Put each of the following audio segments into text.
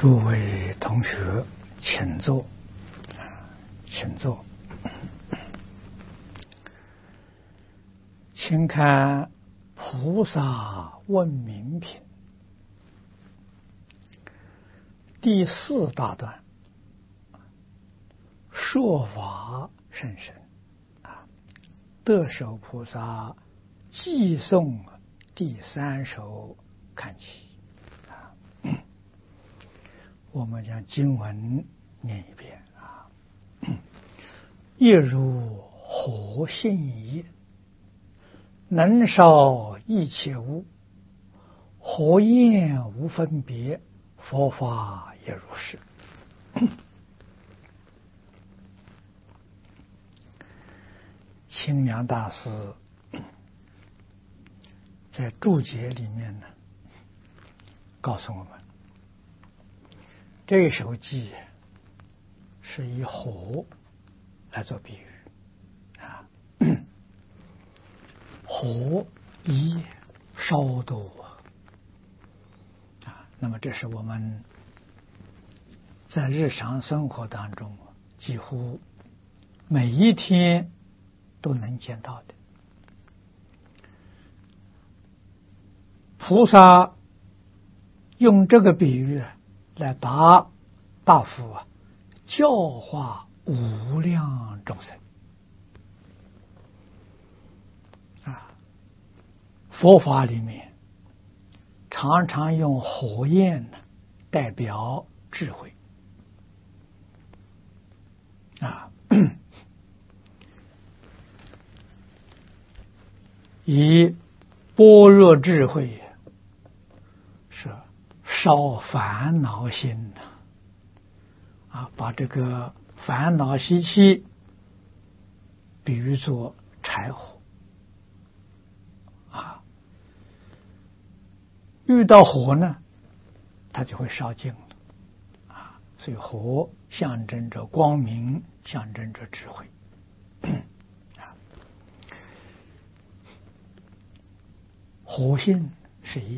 诸位同学，请坐，请坐。请看《菩萨问明品》第4大段，说法甚深得受菩萨寄颂第3首看起。我们将经文念一遍一如火性也，能烧一切物，火焰无分别，佛法也如是。清凉大师在注解里面呢，告诉我们，这首偈是以火来做比喻火一烧度那么这是我们在日常生活当中几乎每一天都能见到的。菩萨用这个比喻来大幅教化无量众生佛法里面常常用火焰代表智慧以般若智慧是烧烦恼心把这个烦恼习气比喻作柴火遇到火呢，它就会烧尽了所以火象征着光明，象征着智慧火性是一。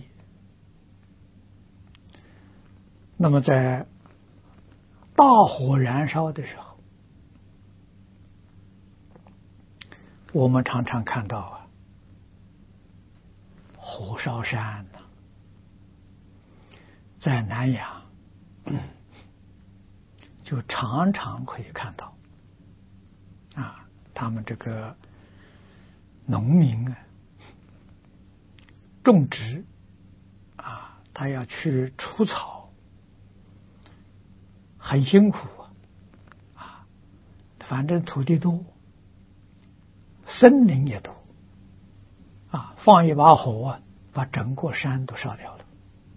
那么在大火燃烧的时候，我们常常看到火烧山在南洋就常常可以看到他们这个农民种植他要去除草，很辛苦反正土地多，森林也多放一把火把整个山都烧掉了。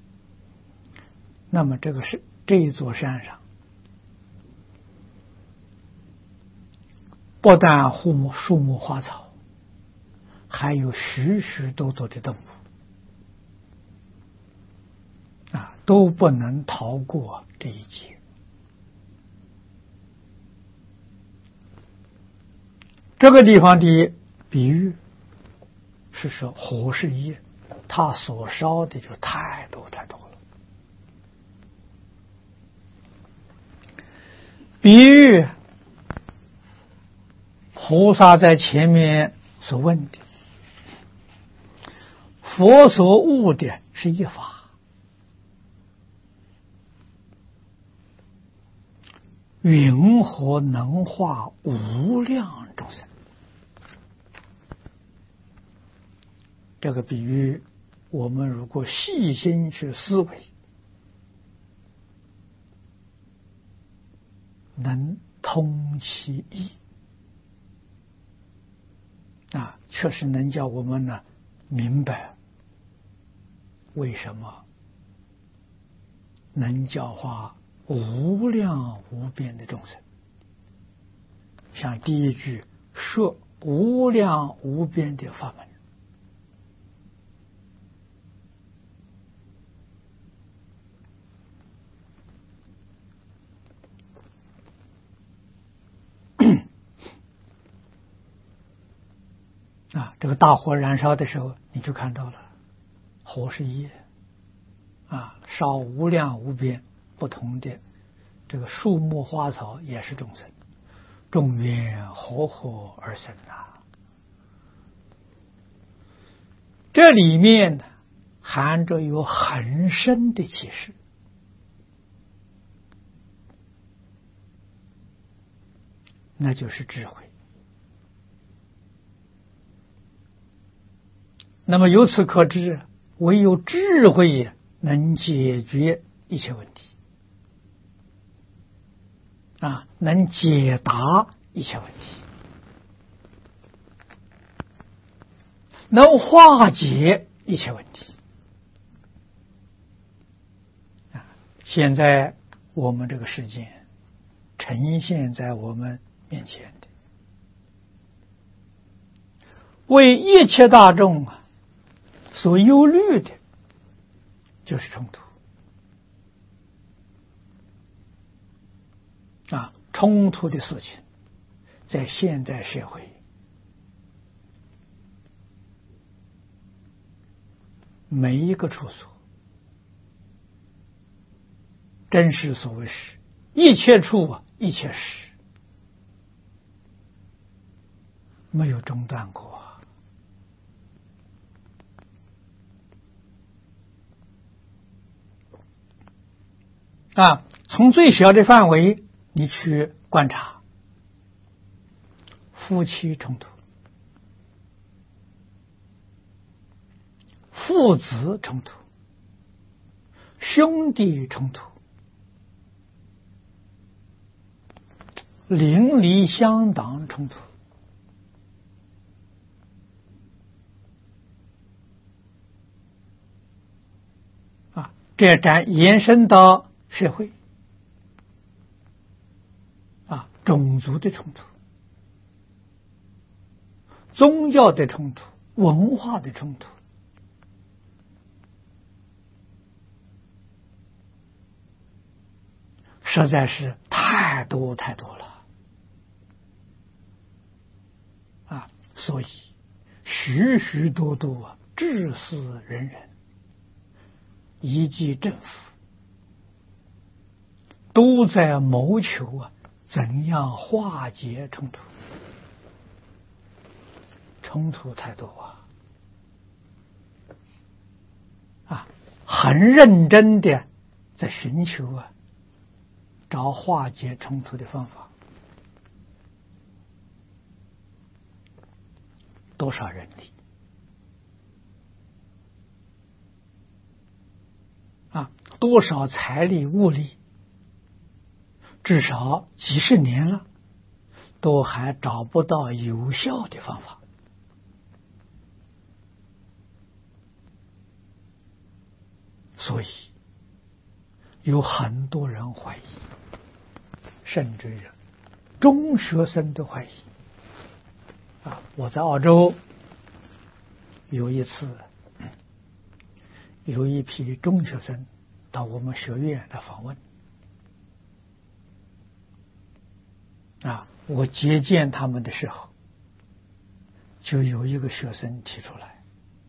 那么这一座山上不但树木花草，还有许许多多的动物都不能逃过这一劫。这个地方的比喻是说火是一，它所烧的就太多太多了。比喻菩萨在前面所问的，佛所悟的是一法，云何能化无量众生？这个比喻我们如果细心去思维，能通其意确实能叫我们明白为什么能教化无量无边的众生。像第一句说无量无边的法门，这个大火燃烧的时候，你就看到了火是一烧无量无边， 不同的这个树木花草也是众生，众缘和合而生啊。这里面呢含着有很深的启示，那就是智慧。那么由此可知，唯有智慧能解决一切问题能解答一切问题，能化解一切问题现在我们这个世界呈现在我们面前的，为一切大众所忧虑的就是冲突冲突的事情在现代社会每一个处所，真是所谓是一切处一切时，没有中断过从最小的范围你去观察，夫妻冲突，父子冲突，兄弟冲突，邻里乡党冲突这延伸到社会种族的冲突，宗教的冲突，文化的冲突，实在是太多太多了所以许许多多志士仁人以及政府都在谋求怎样化解冲突，冲突太多很认真的在寻求找化解冲突的方法，多少人力多少财力物力，至少几十年了，都还找不到有效的方法。所以有很多人怀疑，甚至于中学生都怀疑我在澳洲有一次，有一批中学生到我们学院来访问我接见他们的时候，就有一个学生提出来，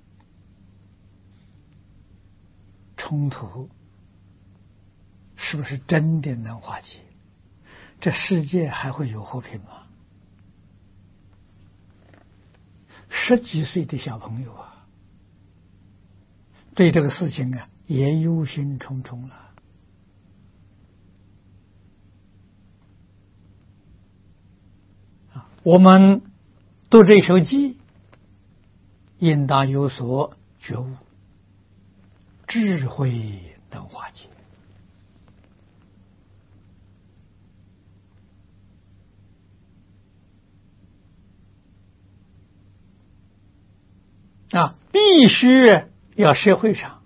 冲突是不是真的能化解？这世界还会有和平吗？10几岁的小朋友对这个事情也忧心忡忡了我们读这首偈，应当有所觉悟，智慧能化解必须要社会上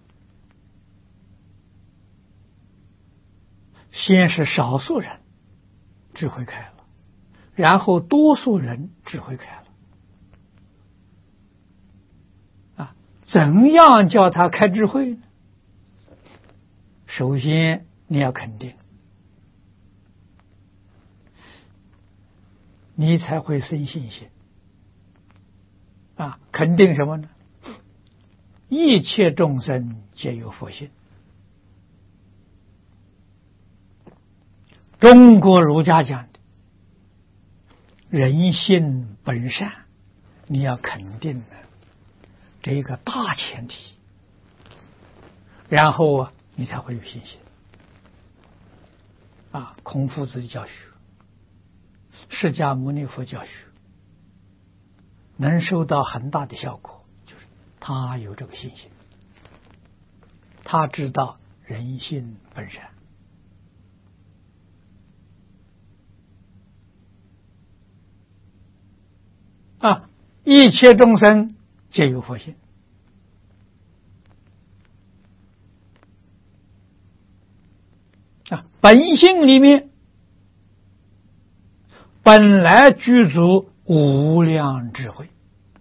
先是少数人智慧开了，然后多数人智慧开了怎样叫他开智慧呢？首先你要肯定，你才会生信心肯定什么呢？一切众生皆有佛性中国儒家讲的人性本善，你要肯定的这个大前提，然后你才会有信心。孔夫子的教学，释迦牟尼佛教学，能收到很大的效果，就是他有这个信心，他知道人性本善。一切众生皆有佛性。本性里面本来具足无量智慧，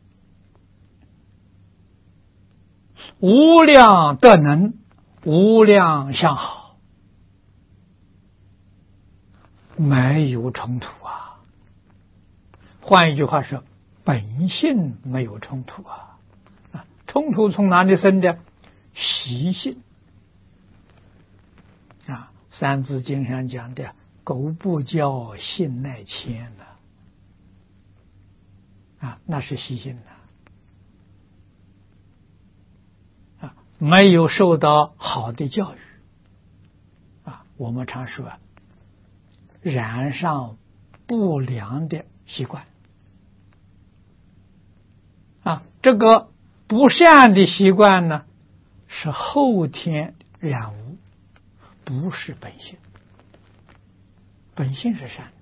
无量德能，无量相好，没有冲突啊。换一句话说，本性没有冲突啊。冲突从哪里生的？习性。三字经上讲的狗不教，性乃迁那是习性没有受到好的教育我们常说染上不良的习惯这个不善的习惯呢，是后天染污，不是本性。本性是善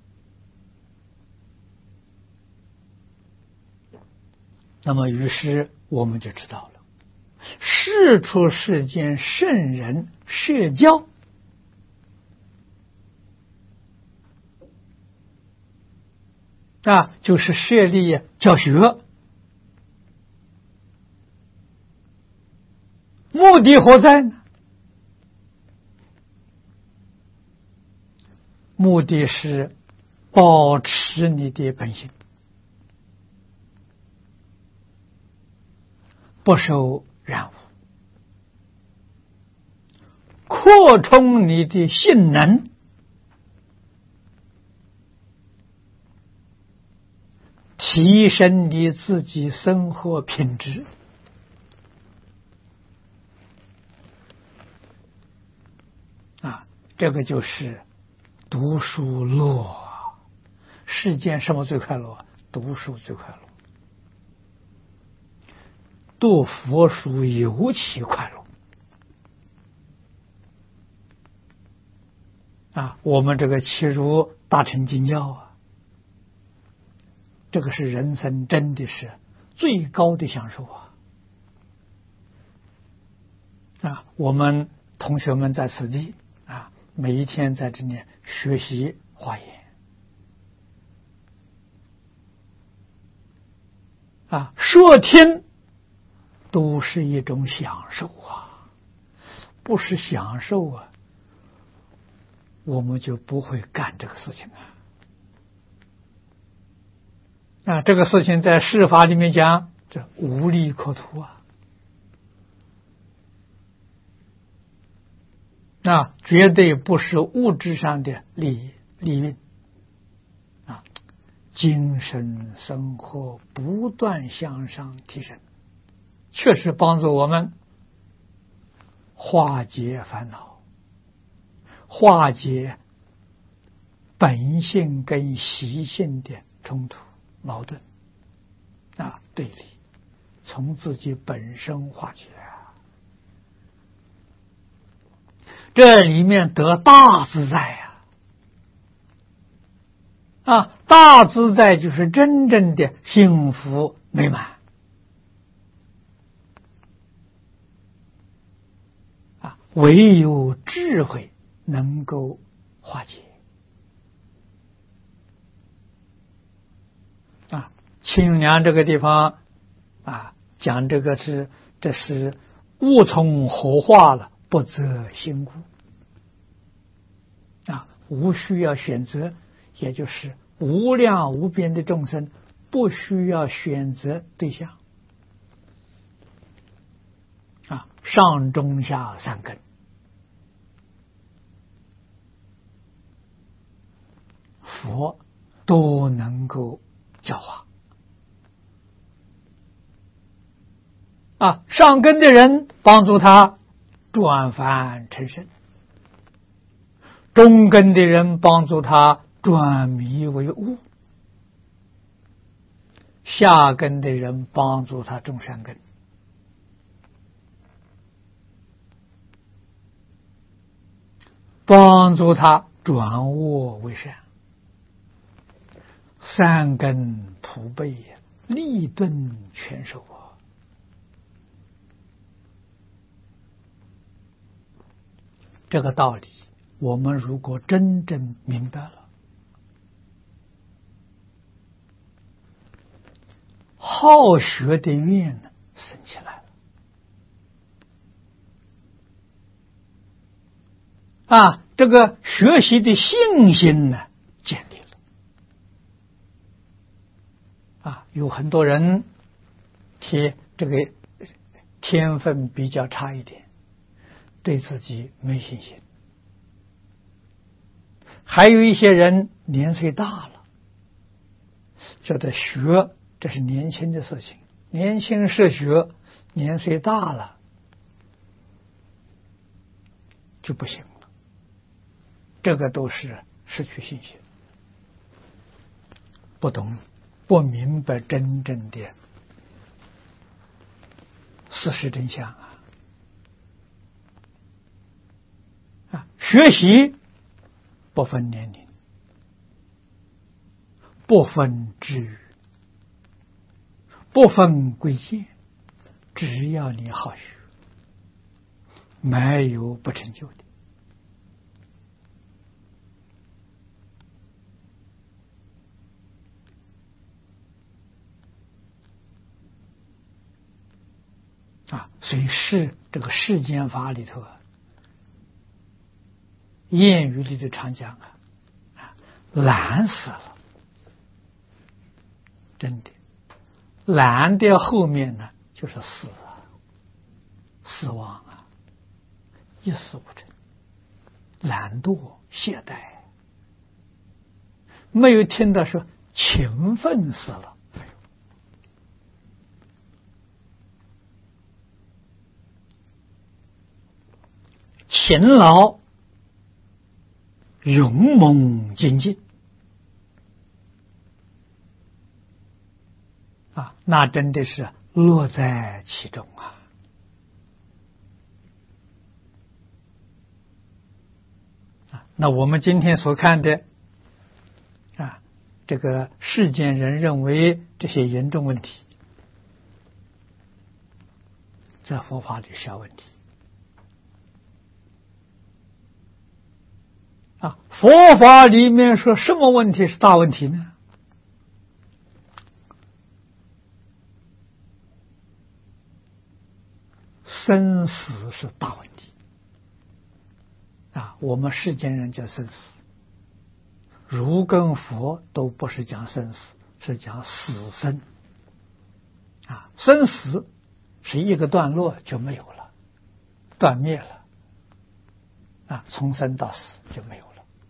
的。那么于是我们就知道了，世出世间圣人设教，就是设立教学，目的何在呢？目的是保持你的本性，不受染污，扩充你的性能，提升你自己生活品质。这个就是读书乐。世间什么最快乐？读书最快乐。读佛书尤其快乐。我们这个契入大乘经教这个是人生真的是最高的享受我们同学们在此地每一天在这里学习华严说听都是一种享受不是享受我们就不会干这个事情这个事情在释法里面讲，这无利可图绝对不是物质上的利益精神生活不断向上提升，确实帮助我们化解烦恼，化解本性跟习性的冲突矛盾对立，从自己本身化解这里面得大自在大自在就是真正的幸福美满唯有智慧能够化解清凉这个地方讲这是物从火化了，不择心故无需要选择，也就是无量无边的众生不需要选择对象上中下三根佛都能够教化。上根的人帮助他转凡成圣，中根的人帮助他转迷为悟，下根的人帮助他种善根。帮助他转恶为善，三根普被，利钝全收啊！这个道理，我们如果真正明白了，好学的愿呢生起来了。这个学习的信心呢建立了。有很多人这个天分比较差一点，对自己没信心。还有一些人年岁大了，觉得学这是年轻的事情，年轻是学，年岁大了就不行了。这个都是失去信心，不懂不明白真正的事实真相学习不分年龄，不分职域，不分贵贱，只要你好学，没有不成就的。所以这个世间法里头谚语里头常讲懒死了，真的，懒的后面呢就是死死亡一事无成，懒惰懈怠，没有听到说勤奋死了。勤劳勇猛精进那真的是乐在其中那我们今天所看的这个世间人认为这些严重问题，在佛法里小问题佛法里面说什么问题是大问题呢？生死是大问题我们世间人叫生死，儒跟佛都不是讲生死，是讲死生生死是一个段落就没有了，断灭了从生到死就没有了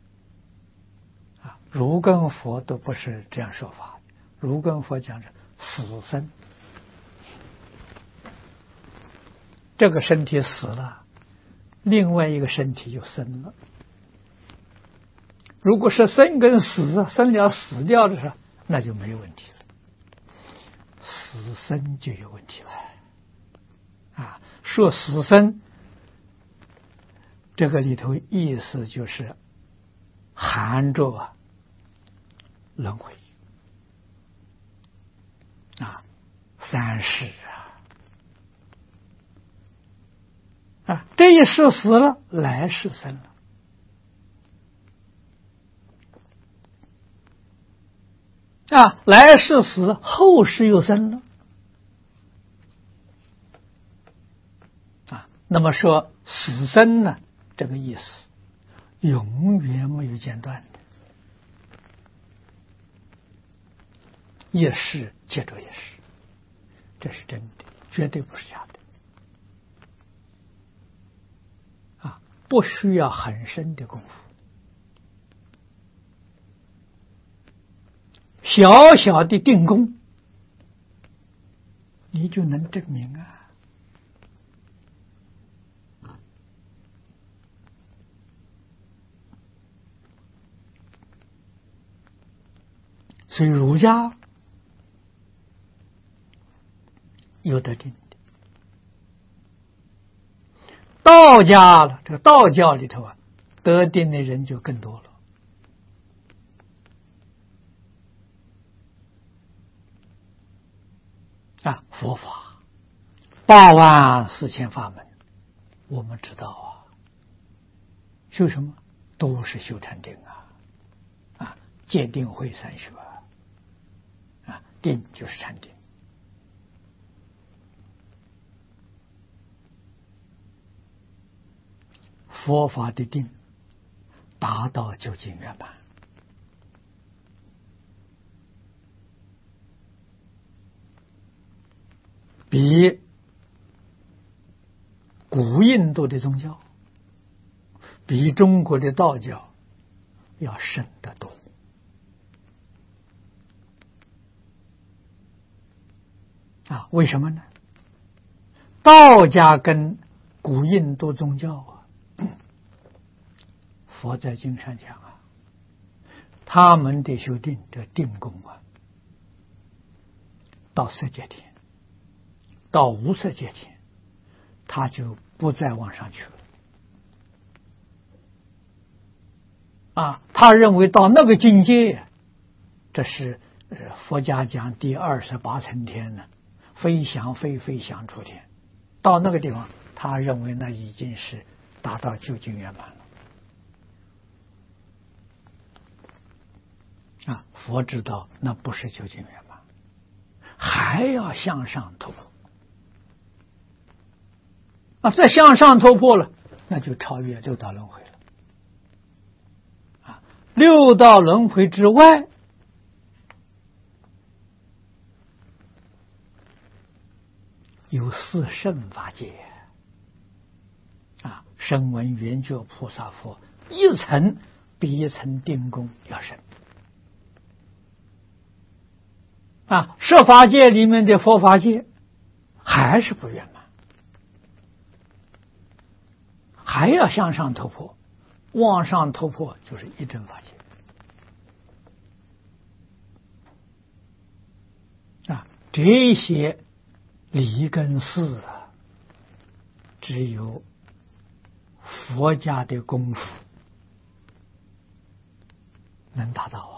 儒跟佛都不是这样说法，儒跟佛讲是死生，这个身体死了，另外一个身体就生了。如果是生跟死，生了死掉的时候，那就没有问题了，死生就有问题了说死生这个里头意思就是含着轮回三世这一世死了，来世生了来世死，后世又生了那么说死生呢，这个意思永远没有间断的，一世接着一世，这是真的，绝对不是假的不需要很深的功夫小小的定功，你就能证明啊。所以儒家有得定的，道家了，这个道教里头啊，得定的人就更多了。佛法84000法门，我们知道啊，修什么都是修禅定戒定慧三学定就是禅定。佛法的定达到究竟圆满，比古印度的宗教，比中国的道教要深得多。为什么呢？道家跟古印度宗教佛在经上讲他们的修定的定功到色界天，到无色界天，他就不再往上去了他认为到那个境界，这是佛家讲第28层天呢，飞翔出天，到那个地方，他认为那已经是达到究竟圆满了佛知道那不是究竟圆满，还要向上突破再向上突破了，那就超越六道轮回了六道轮回之外，有四圣法界声闻缘觉菩萨佛，一层比一层定功要深设法界里面的佛法界还是不圆满，还要向上突破，往上突破就是一真法界这些理跟事只有佛家的功夫能达到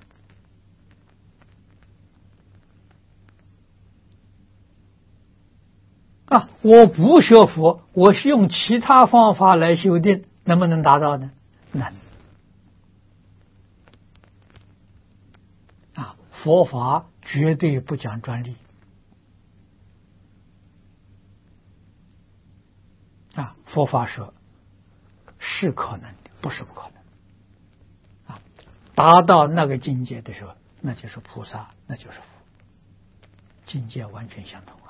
我不学佛，我是用其他方法来修定，能不能达到呢？能佛法绝对不讲专利佛法说是可能的，不是不可能达到那个境界的时候，那就是菩萨，那就是佛，境界完全相同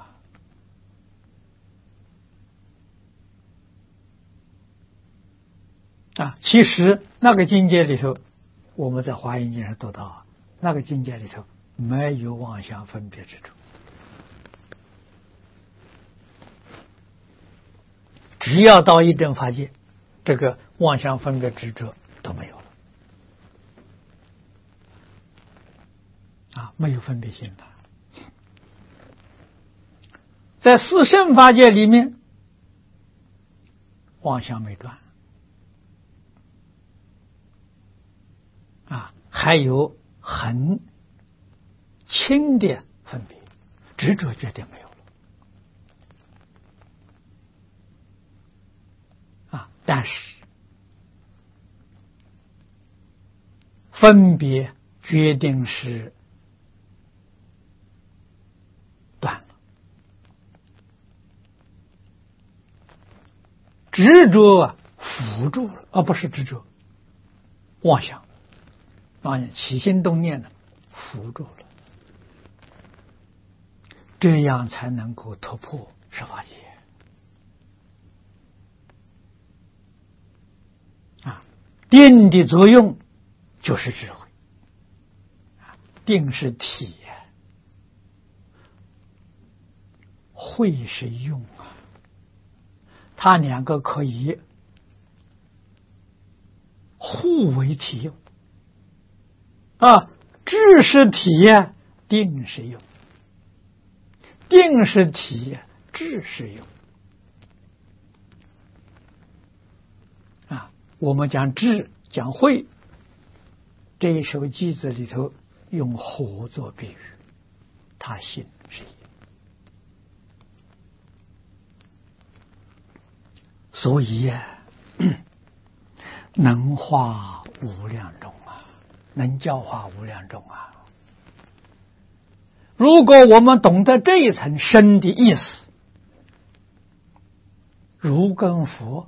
其实那个境界里头，我们在华严经上读到那个境界里头没有妄想分别之处，只要到一真法界，这个妄想分别执着都没有了没有分别心了。在四圣法界里面，妄想没断还有很轻的分别，执着绝对没有了但是分别决定是断了，执着辅助了不是执着，妄想起心动念的辅助了，这样才能够突破十法界定的作用就是智慧定是体，慧是用啊，它两个可以互为体用啊。智是体，定是用；定是体，智是用啊。我们讲智讲慧，这一首偈子里头用火做比喻，它心是一，所以能化无量众啊，能教化无量众啊。如果我们懂得这一层深的意思，如跟佛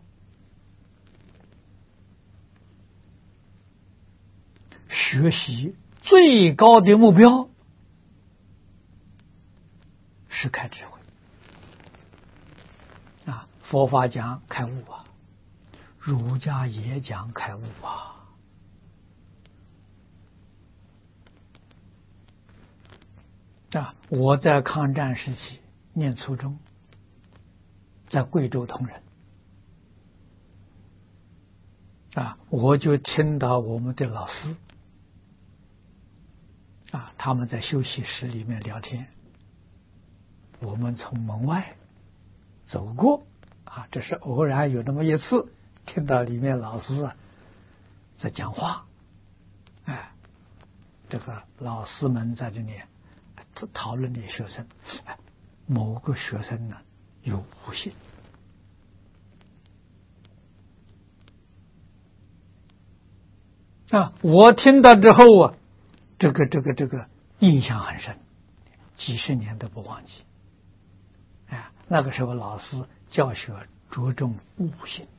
学习最高的目标是开智慧啊！佛法讲开悟啊，儒家也讲开悟啊！我在抗战时期念初中，在贵州铜仁啊，我就听到我们的老师啊，他们在休息室里面聊天，我们从门外走过啊，这是偶然有那么一次听到里面老师啊在讲话，哎，这个老师们在这里讨论的学生，某个学生呢有悟性啊，我听到之后啊，这个印象很深，几十年都不忘记。哎，那个时候老师教学着重悟性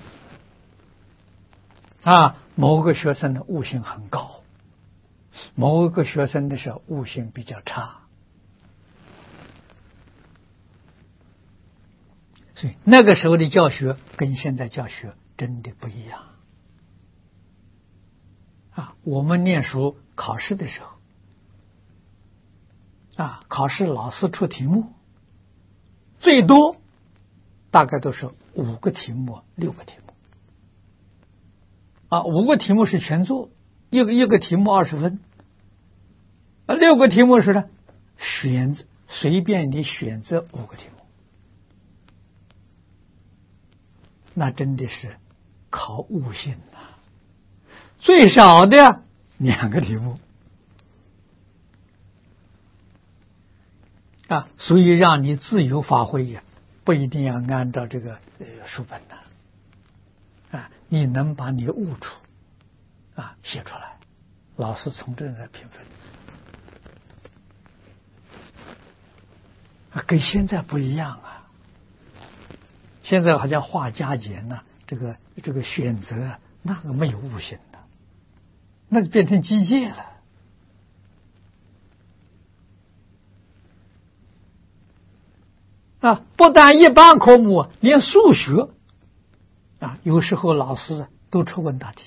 啊，某个学生的悟性很高，某个学生的时候悟性比较差，所以那个时候的教学跟现在教学真的不一样啊。我们念书考试的时候啊，考试老师出题目，最多大概都是5个题目、6个题目啊，5个题目是全做，一个题目20分啊，6个题目是呢随便你选择5个题目，那真的是考悟性啊，最少的2个题目啊，所以让你自由发挥呀，不一定要按照这个书本的啊，你能把你悟出啊写出来，老师从这来评分啊，跟现在不一样啊。现在好像画加减呢，这个选择那个没有悟性的，那就变成机械了啊！不但一般科目，连数学啊，有时候老师都出问大题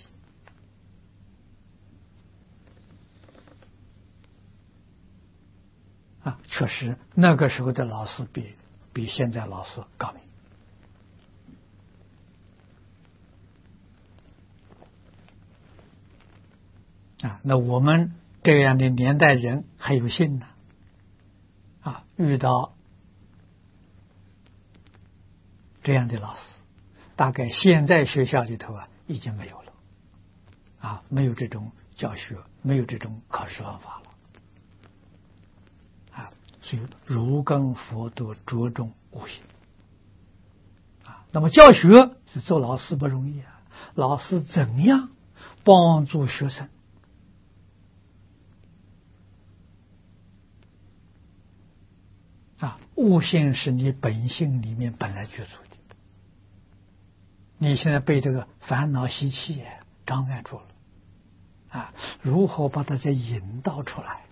啊。确实，那个时候的老师比现在老师高明啊。那我们这样的年代人还有幸呢啊，遇到这样的老师，大概现在学校里头啊已经没有了啊，没有这种教学，没有这种考试方法了啊。所以儒跟佛都着重悟性啊。那么教学是做老师不容易啊，老师怎样帮助学生啊？悟性是你本性里面本来具足的。你现在被这个烦恼习气障碍住了啊，如何把它再引导出来？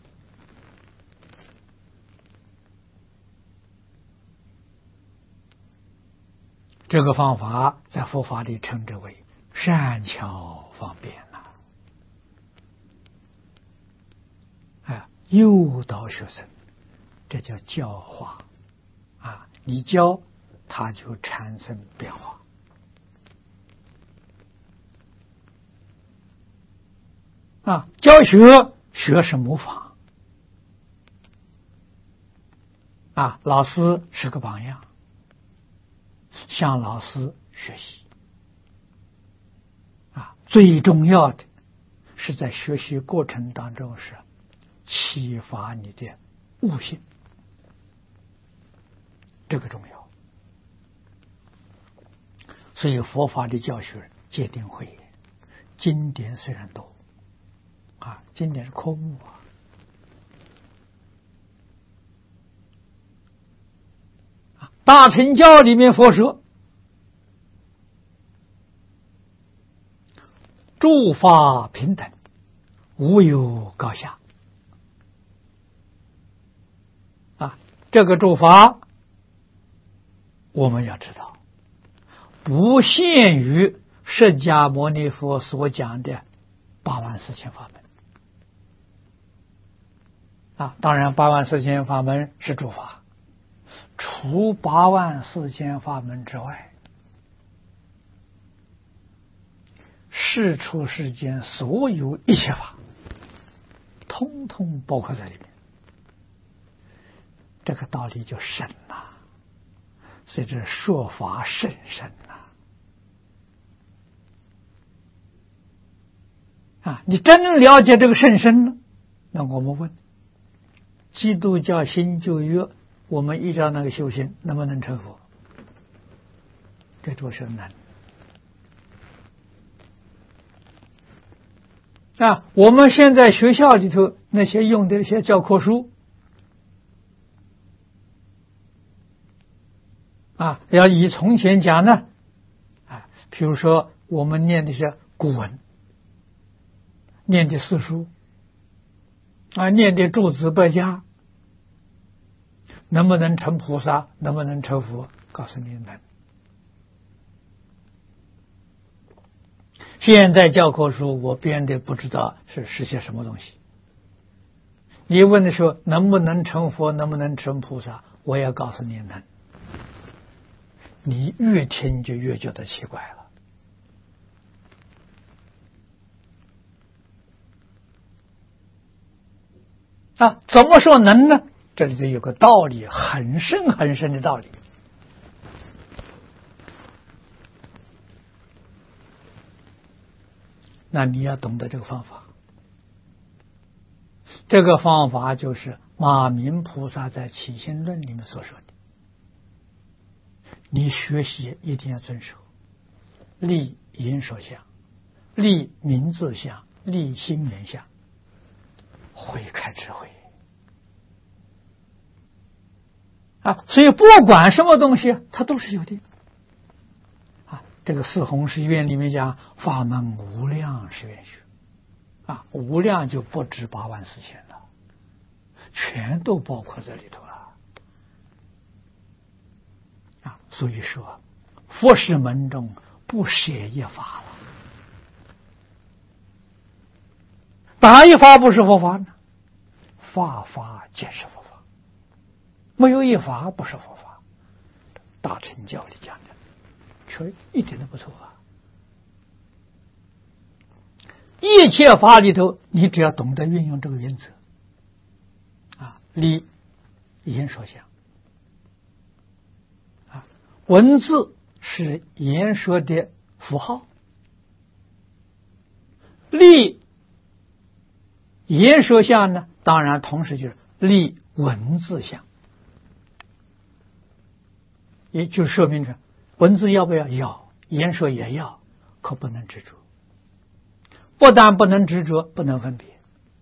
这个方法在佛法里称之为善巧方便呐。哎， 诱导学生，这叫教化啊！你教，它就产生变化啊！教学是模仿啊，老师是个榜样，向老师学习啊！最重要的是在学习过程当中是启发你的悟性，这个重要。所以佛法的教学戒定慧，经典虽然多啊，经典是科目啊。大乘教里面佛说，诸法平等，无有高下啊。这个诸法我们要知道，不限于释迦牟尼佛所讲的84000法门啊。当然84000法门是诸法，除84000法门之外，世出世间所有一切法通通包括在里面，这个道理就深了。所以这说法甚深啊！你真了解这个甚深了，那我们问，基督教新旧约，我们依照那个修行，能不能成佛？这就是难啊！我们现在学校里头那些用的一些教科书啊，要以从前讲呢啊，比如说我们念的是古文，念的四书啊，念的诸子百家，能不能成菩萨，能不能成佛？告诉你能。现在教科书我编的不知道是些什么东西，你问的时候能不能成佛，能不能成菩萨，我也告诉你能。你越听就越觉得奇怪了啊！怎么说能呢？这里头有个道理，很深很深的道理。那你要懂得这个方法，这个方法就是马明菩萨在起心论里面所说的，你学习一定要遵守，立言说相，立名字相，立心缘相，会开智慧啊！所以不管什么东西，它都是有的啊。这个四弘誓愿里面讲，法门无量誓愿学啊，无量就不止84000了，全都包括在里头了啊。所以说，佛事门中不舍一法了，哪一法不是佛法呢？法法皆是佛法，没有一法不是佛法。大乘教里讲的，却一点都不错啊！一切法里头，你只要懂得运用这个原则啊，立言说相啊，文字是言说的符号，立言说相呢，当然同时就是立文字相，也就说明着文字要不要？要，言说也要，可不能执着。不但不能执着，不能分别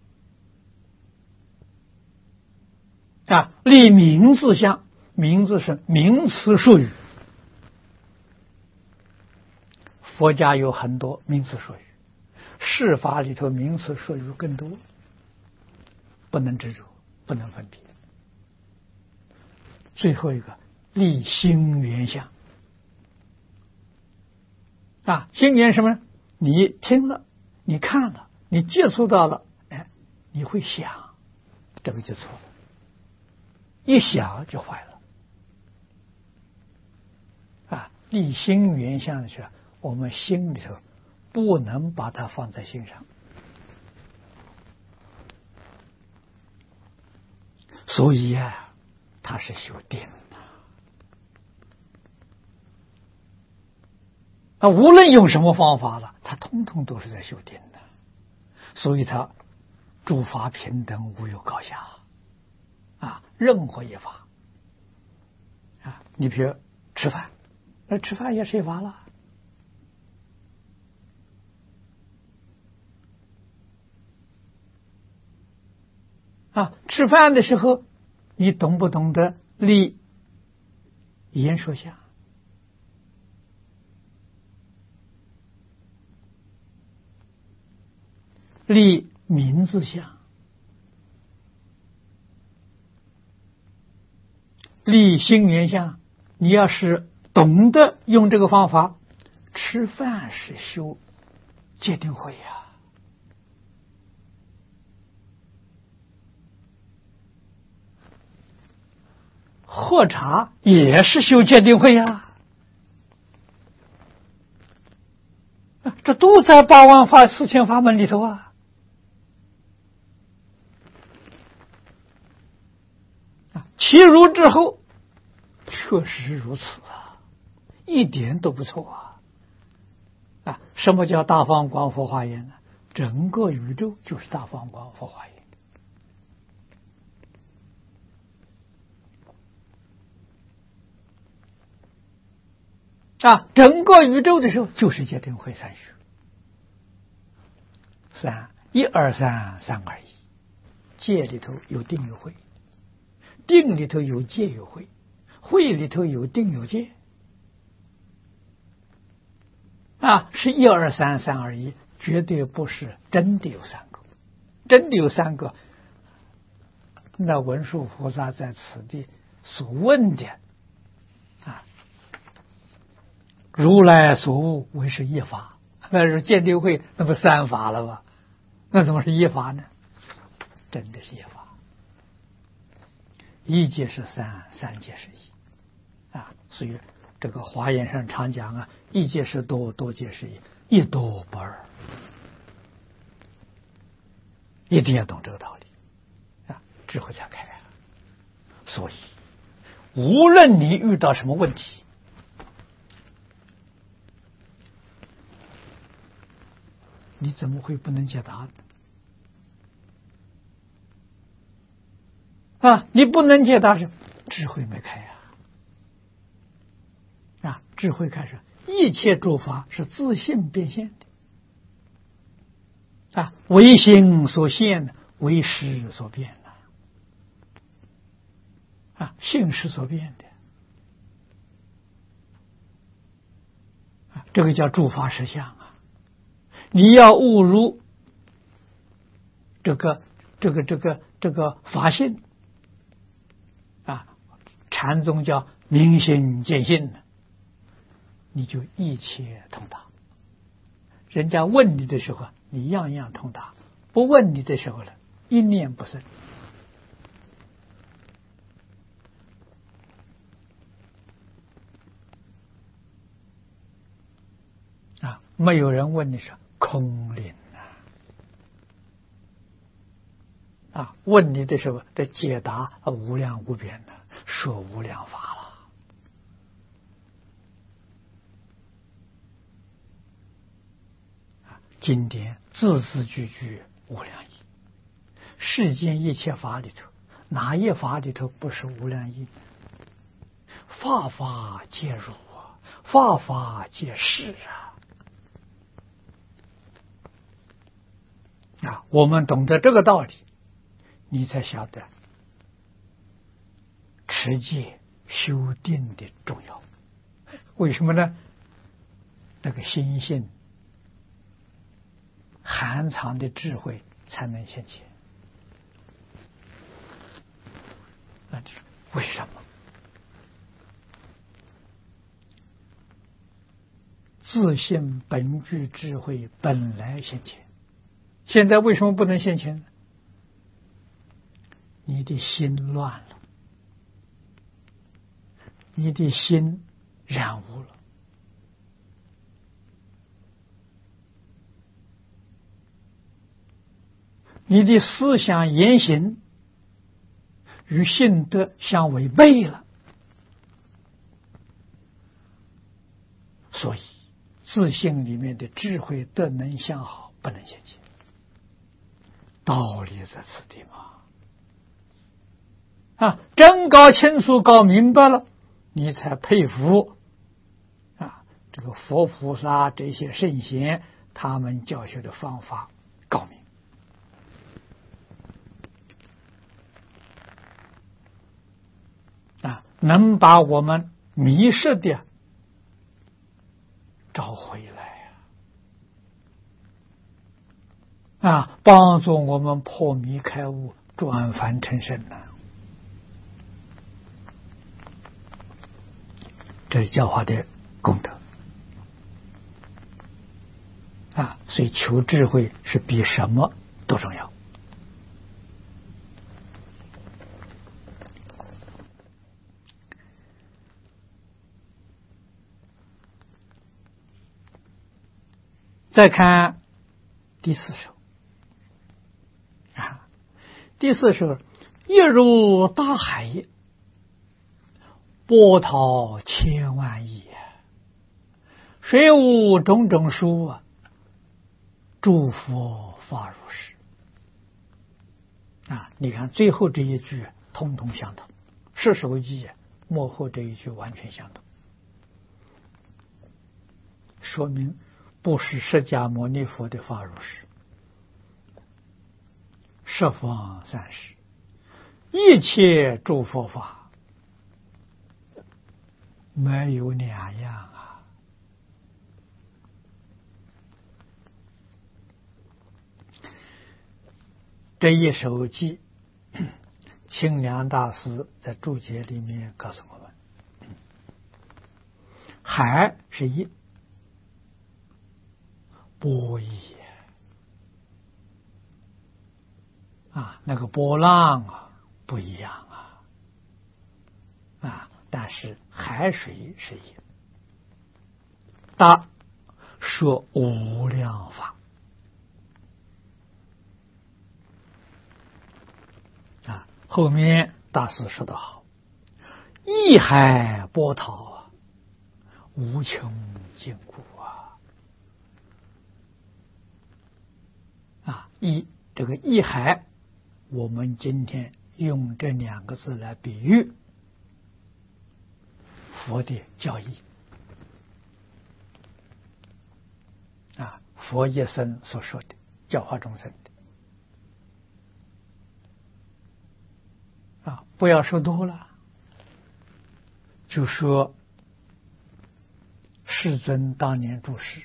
啊！立名字相，名字是名词术语，佛家有很多名词术语，释法里头名词术语更多，不能执着，不能分别。最后一个立心缘相啊，心缘什么呢？你听了，你看了，你接触到了，哎，你会想， 这个就错了，一想就坏了。立心圆相的时候，我们心里头不能把它放在心上，所以它是修定的。无论用什么方法了，它通通都是在修定的，所以它诸法平等，无有高下任何一法你比如吃饭，那吃饭也是一法了吃饭的时候，你懂不懂得立言说相？立名字相，立心圆相。你要是懂得用这个方法，吃饭是修戒定慧喝茶也是修戒定慧这都在八万法四千法门里头其如之后，确实如此一点都不错什么叫大放光佛化严呢？整个宇宙就是大放光佛化严整个宇宙的时候就是戒定慧三学，一二三，三二一。戒里头有定有慧，定里头有戒有慧，慧里头有定有戒是一二三，三二一，绝对不是真的有三个。真的有三个，那文殊菩萨在此地所问的如来所悟为是一法，那是戒定慧，那不三法了吗？那怎么是一法呢？真的是一法，一界是三，三界是一所以这个华严上常讲一界是多，多界是一，一多不二，一定要懂这个道理智慧才开所以无论你遇到什么问题，你怎么会不能解答呢？你不能解答是智慧没开智慧开始，一切诸法是自性变现的唯心所现，唯识所变性是所变的这个叫诸法实相你要悟入这个法性禅宗叫明心见性你就一切通达。人家问你的时候，你样样通达；不问你的时候呢，一念不生。没有人问你是空灵问你的时候的解答无量无边的，说无量法了。经典字字句句无量义，世间一切法里头，哪一法里头不是无量义？法法皆如法法皆是我们懂得这个道理，你才晓得持戒修定的重要。为什么呢？那个心性含藏的智慧才能现前。那就是为什么？自性本具智慧本来现前，现在为什么不能现前呢？ 你的心乱了，你的心染污了，你的思想言行与性德相违背了，所以自性里面的智慧德能相好不能现前，道理在此地嘛。真搞清楚搞明白了，你才佩服这个佛菩萨这些圣贤，他们教学的方法高明能把我们迷失的找回来帮助我们破迷开悟，转凡成圣这是教化的功德所以求智慧是比什么都重要。再看第四首第四首，一如大海，波涛千万亿，水无种种数诸佛法如是你看最后这一句通通相同，是手记幕后这一句完全相同，说明不是释迦牟尼佛的法如是，十方三世一切诸佛法没有两样这一首偈，清凉大师在注解里面告诉我们，海是一，波一那个波浪不一样但是海水是一。大说无量法后面大师说得好，一海波涛无穷尽故这个一海，我们今天用这两个字来比喻佛的教义佛一生所说的教化众生的不要说多了，就说世尊当年住世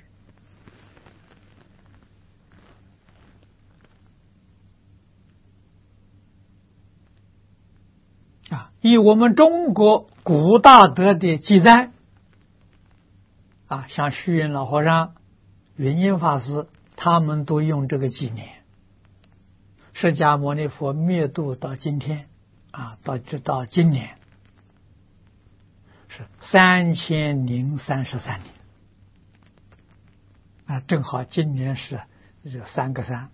以我们中国古大德的记载像虚云老和尚、云音法师，他们都用这个纪年。释迦牟尼佛灭度到今天到今年是3033年正好今年是这三个三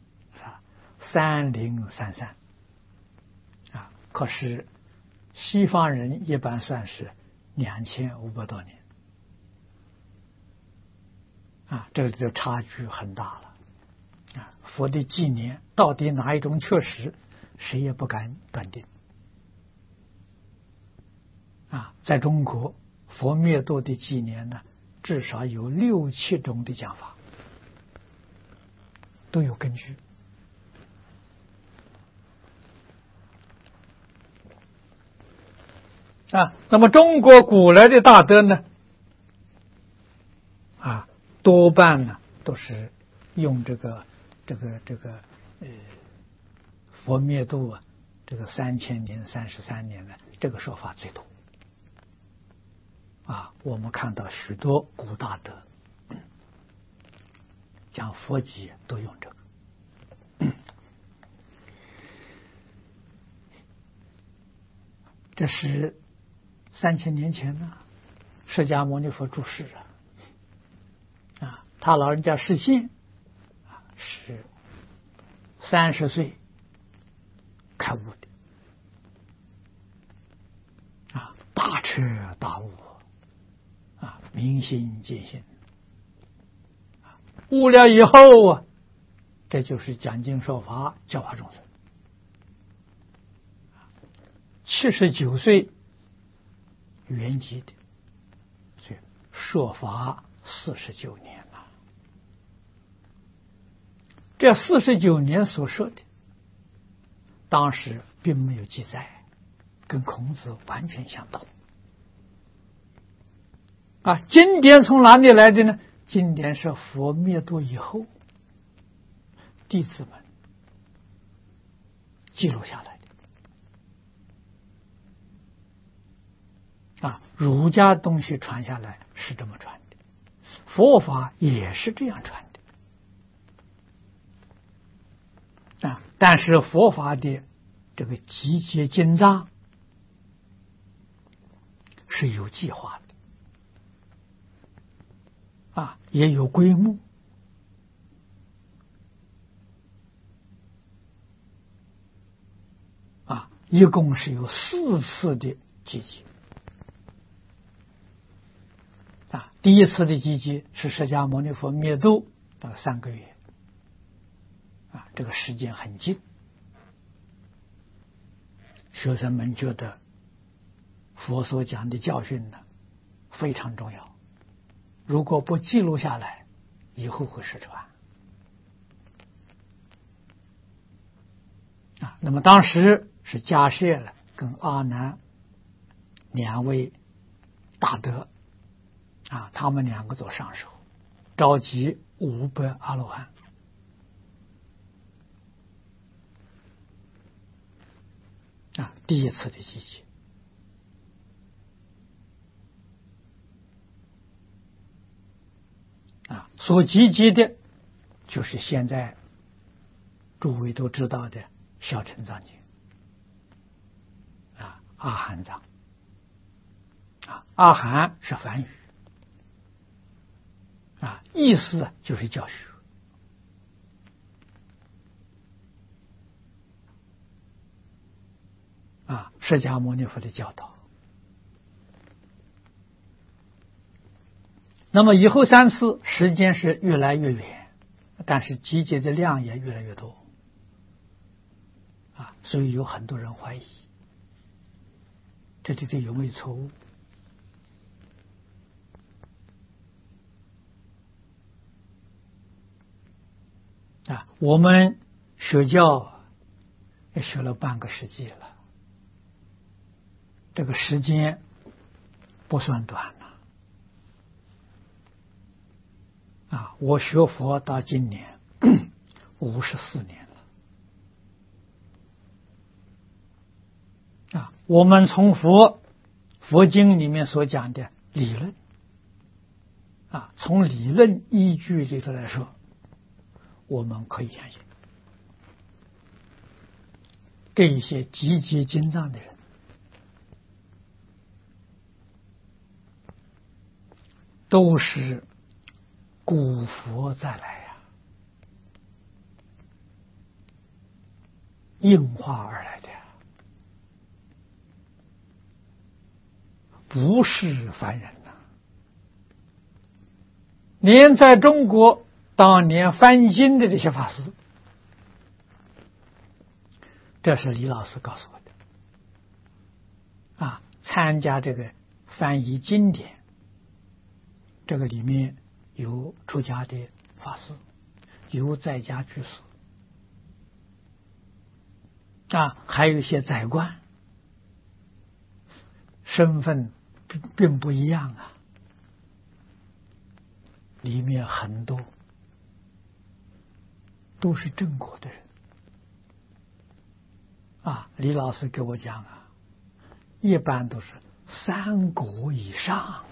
3033可是西方人一般算是2500多年这个就差距很大了佛的纪年到底哪一种确实，谁也不敢断定在中国佛灭度的纪年呢，至少有6、7种的讲法，都有根据那么中国古来的大德呢多半呢都是用这个佛灭度这个3033年的这个说法最多我们看到许多古大德讲佛集都用这个这是3000年前呢，释迦牟尼佛住世他老人家示现是30岁开悟的大彻大悟明心见性悟了以后这就是讲经说法教化众生。79岁圆寂的，所以说法49年了。这49年所说的，当时并没有记载，跟孔子完全相同。经典从哪里来的呢？经典是佛灭度以后，弟子们记录下来的。儒家东西传下来是这么传的，佛法也是这样传的。但是佛法的这个集结经藏是有计划的，也有规模，一共是有4次的集结。第一次的集结是释迦牟尼佛灭度到3个月，这个时间很近，学生们觉得佛所讲的教训呢非常重要，如果不记录下来，以后会失传。那么当时是迦叶了跟阿难2位大德他们2个做上首，召集500阿罗汉。第一次的集结所集结的就是现在诸位都知道的小乘藏经阿含藏阿含是梵语意思就是教学释迦牟尼佛的教导。那么以后3次时间是越来越远，但是集结的量也越来越多所以有很多人怀疑这有没有错误我们学教也学了半个世纪了，这个时间不算短了我学佛到今年54年了我们从佛经里面所讲的理论从理论依据里头来说，我们可以相信这一些集结经藏的人都是古佛再来应化而来的，不是凡人连在中国当年翻经的这些法师，这是李老师告诉我的参加这个翻译经典，这个里面有出家的法师，有在家居士还有一些宰官，身份并不一样里面很多都是正果的人李老师给我讲一般都是3果以上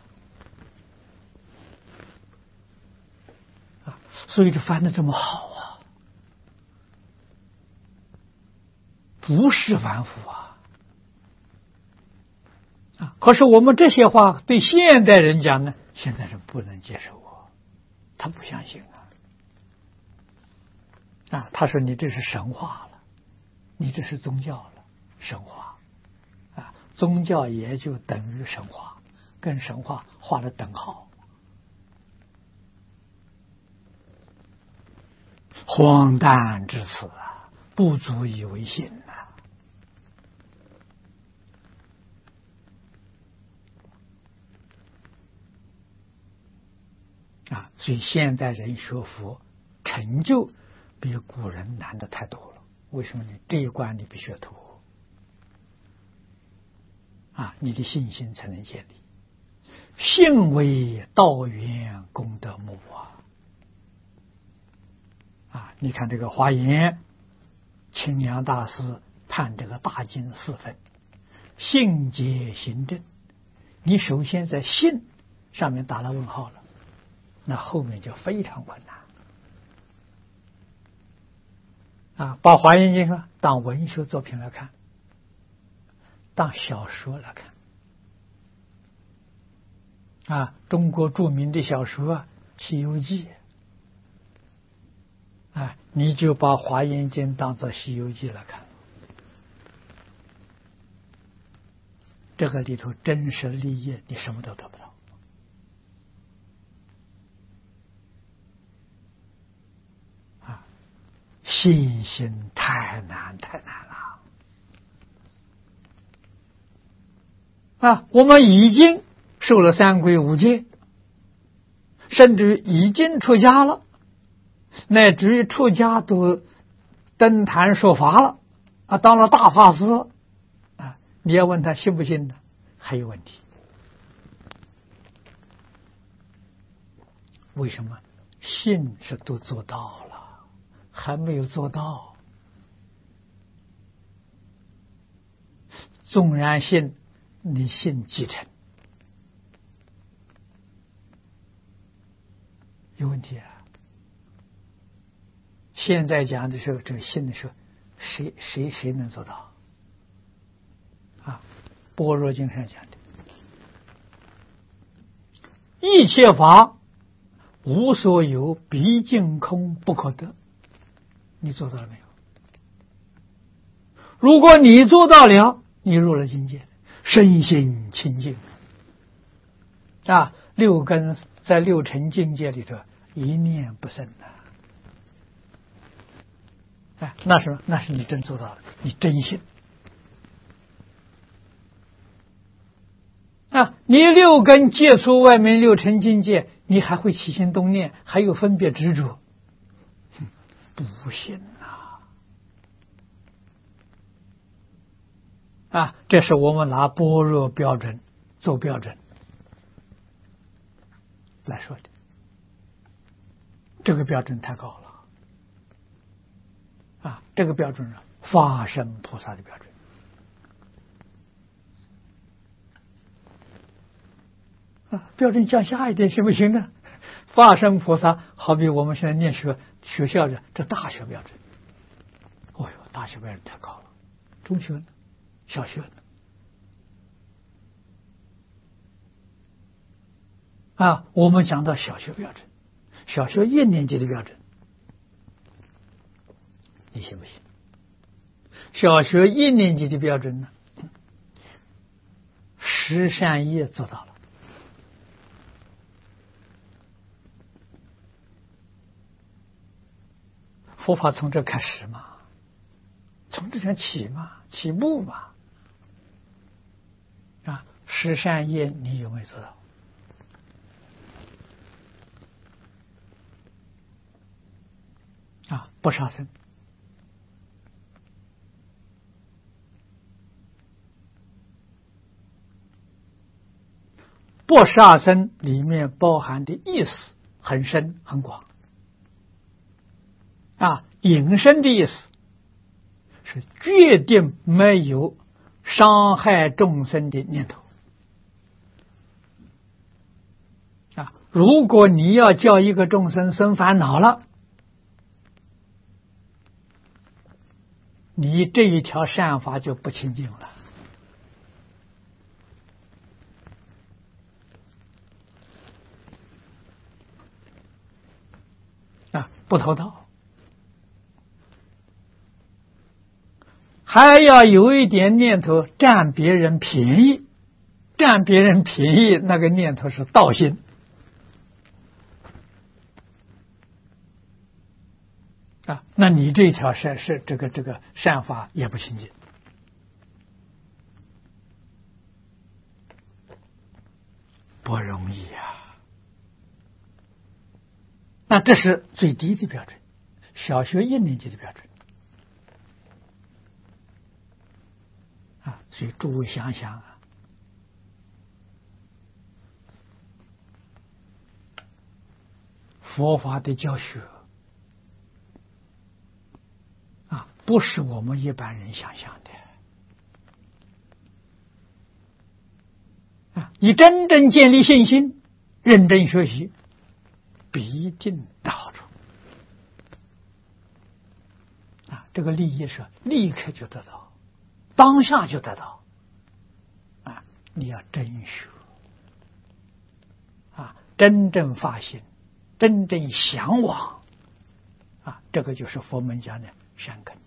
所以这翻得这么好不是凡夫可是我们这些话对现代人讲呢，现代人不能接受他不相信他说你这是神话了，你这是宗教了，神话宗教也就等于神话，跟神话画了等号。荒诞至此不足以为信所以现代人学佛成就比古人难的太多了。为什么呢？这一关你必须要突破你的信心才能建立。信为道源功德母你看这个华严清凉大师判这个大经4分，信解行证，你首先在信上面打了问号了，那后面就非常困难把华严经当文学作品来看，当小说来看中国著名的小说西游记你就把华严经当作西游记来看，这个里头真实利益你什么都得不到信心太难了我们已经受了三皈五戒，甚至已经出家了，乃至于出家都登坛说法了当了大法师你要问他信不信呢？还有问题。为什么？信是都做到了，还没有做到。纵然信，你信几成？有问题现在讲的时候，这个信的时候，谁能做到般若经上讲的，一切法无所有，毕竟空，不可得。你做到了没有？如果你做到了，你入了境界，身心清净六根在六尘境界里头一念不生那是你真做到了，你真信你六根接触外面六尘境界，你还会起心动念，还有分别执着，不行这是我们拿般若标准做标准来说的，这个标准太高了这个标准是法身菩萨的标准标准降下一点行不行呢？法身菩萨好比我们现在念学校的这大学标准，大学标准太高了。中学呢？小学呢？我们讲到小学标准，小学1年级的标准，你信不信？小学1年级的标准呢，10善业做到了。佛法从这开始嘛，从这上起嘛，起步嘛10善业你有没有做到不杀生，不杀生里面包含的意思很深很广引申的意思是决定没有伤害众生的念头如果你要叫一个众生生烦恼了，你这一条善法就不清净了不偷盗，还要有一点念头占别人便宜，占别人便宜那个念头是盗心。那你这条是这个善法也不清净，不容易啊。那这是最低的标准，小学1年级的标准所以诸位想想佛法的教学不是我们一般人想象的你真正建立信心，认真学习，必定得好处这个利益是立刻就得到，当下就得到你要真学真正发心，真正向往这个就是佛门讲的善根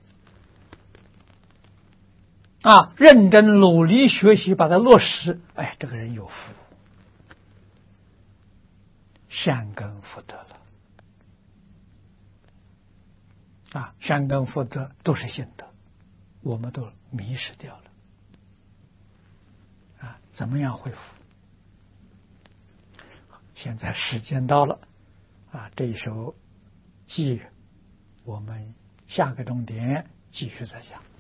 认真努力学习，把它落实，这个人有福，善根福德了善根福德都是心得，我们都迷失掉了怎么样恢复？现在时间到了这一首偈我们下个重点继续再讲。